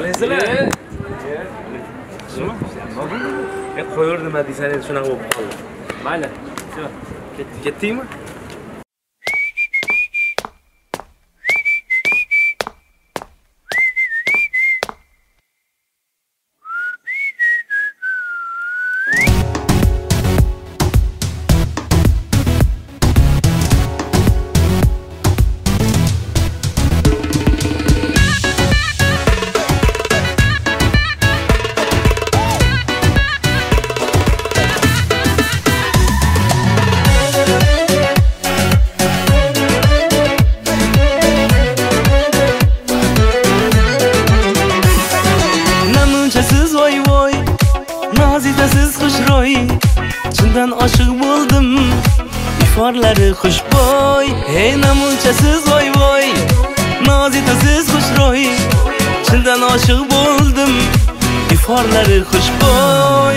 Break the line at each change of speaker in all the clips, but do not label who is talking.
Qalaysizlar? Shumi? Qo'yur nima deysangiz shunaqa bo'lib qoldi. Mayli. Ketdingmi?
Chindan oshiq bo'ldim, iforlari xushbo'y. Hey namunchasiz voy voy, nozitasiz xushro'y. Chindan oshiq bo'ldim, iforlari xushbo'y.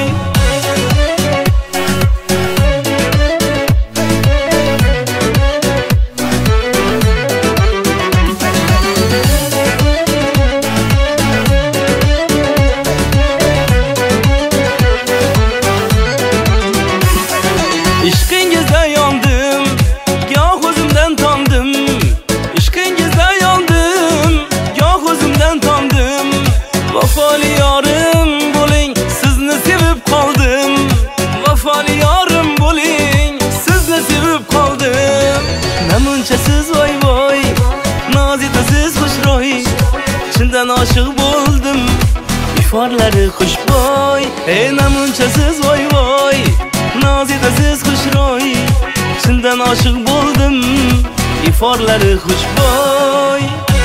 Ishqingizda yondim, goh o'zimdan tondim. Ishqingizda yondim, goh o'zimdan tondim. Vafoli yorim bo'ling, sizni sevib qoldim. Vafoli yorim bo'ling, sizni sevib qoldim. Namunchasiz voy voy, nozitasiz xushro'y. Chindan oshiq bo'ldim, iforlari xushbo'y. Ey namunchasiz voy voy, nozitasiz xushro'y. Chindan oshiq bo'ldim, iforlari xushbo'y.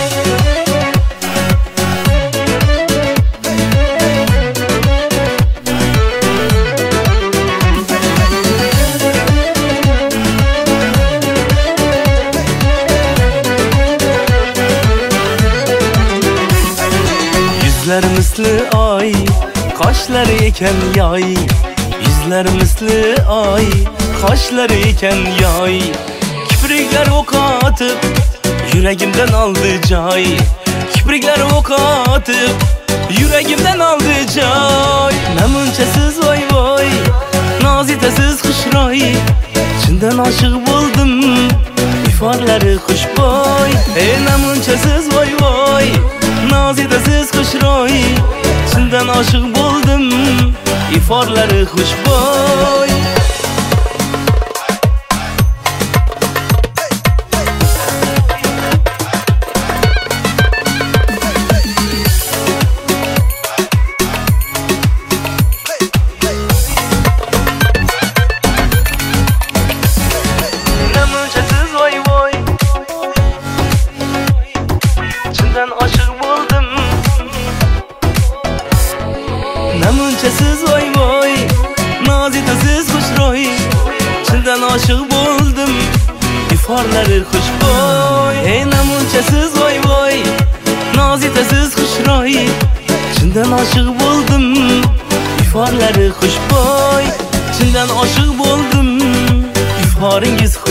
Yuzlar misli oy, qoshlari ekan yoy. Yuzlar misli oy, qoshlari ekan yoy. Kipriklar o'q otib, yuragimdan oldi joy. Kipriklar o'q otib, yuragimdan oldi joy. Namunchasiz voy voy, nozitasiz xushro'y. Chindan oshiq bo'ldim, iforlari xushbo'y. Ey namunchasiz voy voy, nozitasiz xushro'y. Chindan oshiq bo'ldim, iforlari xushbo'y. Namunchasiz voy voy, chindan oshiq bo'ldim. Namunchasiz voy voy, nozitasiz xushro'y. Chindan oshiq bo'ldim, iforlari xushbo'y. Ey namunchasiz voy voy, nozitasiz xushro'y. Chindan oshiq bo'ldim, iforlari xushbo'y. Chindan oshiq bo'ldim, iforingiz